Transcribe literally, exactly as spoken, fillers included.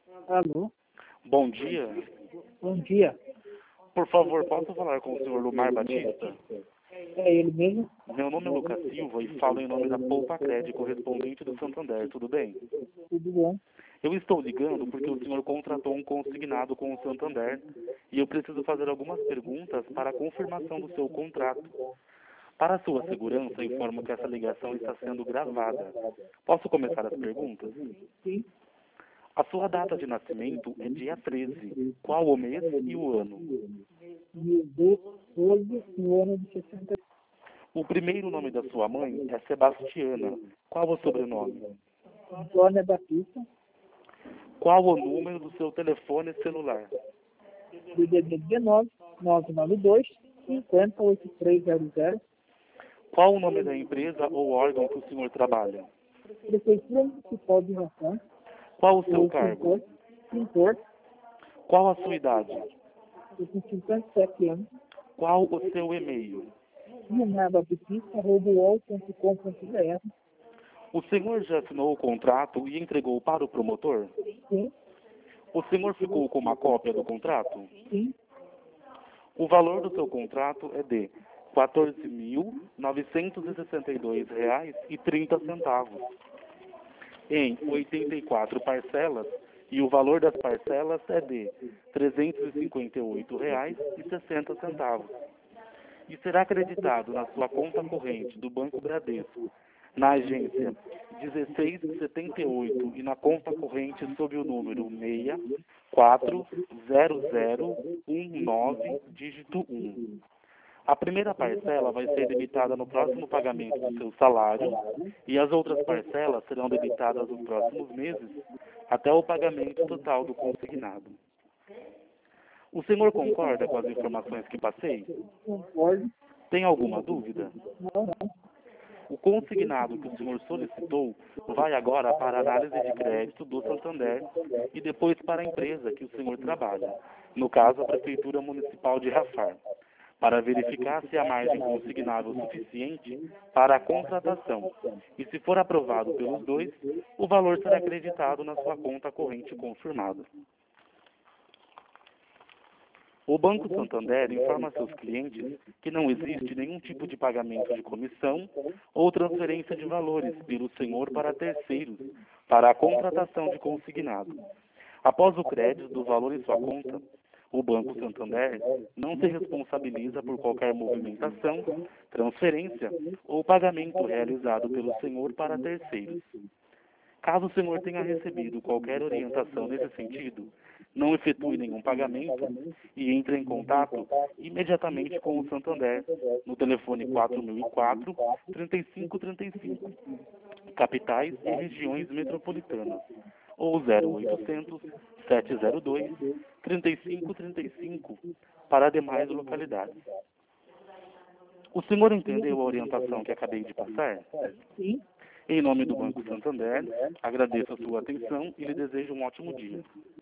Alô, Bom dia. bom dia. Por favor, posso falar com o senhor Lumar Batista? É ele mesmo? Meu nome é Lucas Silva e falo em nome da Poupa Cred, correspondente do Santander, tudo bem? Tudo bom? Eu estou ligando porque o senhor contratou um consignado com o Santander e eu preciso fazer algumas perguntas para a confirmação do seu contrato. Para sua segurança, informo que essa ligação está sendo gravada. Posso começar as perguntas? Sim. A sua data de nascimento é dia treze. Qual o mês e o ano? Dia doze no ano de sessenta. O primeiro nome da sua mãe é Sebastiana. Qual o sobrenome? Antônia Batista, Qual o número do seu telefone celular? D D D dezenove, nove nove dois, cinquenta, oitenta e três zero zero. Qual o nome da empresa ou órgão que o senhor trabalha? Prefeitura Municipal de Ração, Qual o seu ou cargo? pintor, pintor, Qual a sua idade? eu tenho cinquenta e sete anos, Qual o seu e-mail? lumarbatista, arroba uol ponto com ponto br. O senhor já assinou o contrato e entregou para o promotor? Sim, O senhor ficou com uma cópia do contrato? sim, O valor do seu contrato é de quatorze mil novecentos e sessenta e dois reais e trinta centavos em oitenta e quatro parcelas e o valor das parcelas é de trezentos e cinquenta e oito reais e sessenta centavos e será acreditado na sua conta corrente do Banco Bradesco, na agência dezesseis setenta e oito e na conta corrente sob o número seis quatro zero zero um nove, dígito um. A primeira parcela vai ser debitada no próximo pagamento do seu salário e as outras parcelas serão debitadas nos próximos meses até o pagamento total do consignado. O senhor concorda com as informações que passei? concordo. Tem alguma dúvida? Não, não. O consignado que o senhor solicitou vai agora para a análise de crédito do Santander e depois para a empresa que o senhor trabalha, no caso a Prefeitura Municipal de Rafar, para verificar se há margem consignável suficiente para a contratação. E se for aprovado pelos dois, o valor será acreditado na sua conta corrente confirmada. O Banco Santander informa a seus clientes que não existe nenhum tipo de pagamento de comissão ou transferência de valores pelo senhor para terceiros para a contratação de consignado. Após o crédito do valor em sua conta, o Banco Santander não se responsabiliza por qualquer movimentação, transferência ou pagamento realizado pelo senhor para terceiros. Caso o senhor tenha recebido qualquer orientação nesse sentido, não efetue nenhum pagamento e entre em contato imediatamente com o Santander no telefone quatro mil e quatro, trinta e cinco trinta e cinco, capitais e regiões metropolitanas, ou zero oitocentos, sete zero dois, trinta e cinco trinta e cinco para demais localidades. O senhor entendeu a orientação que acabei de passar? Sim. Em nome do Banco Santander, agradeço a sua atenção e lhe desejo um ótimo dia.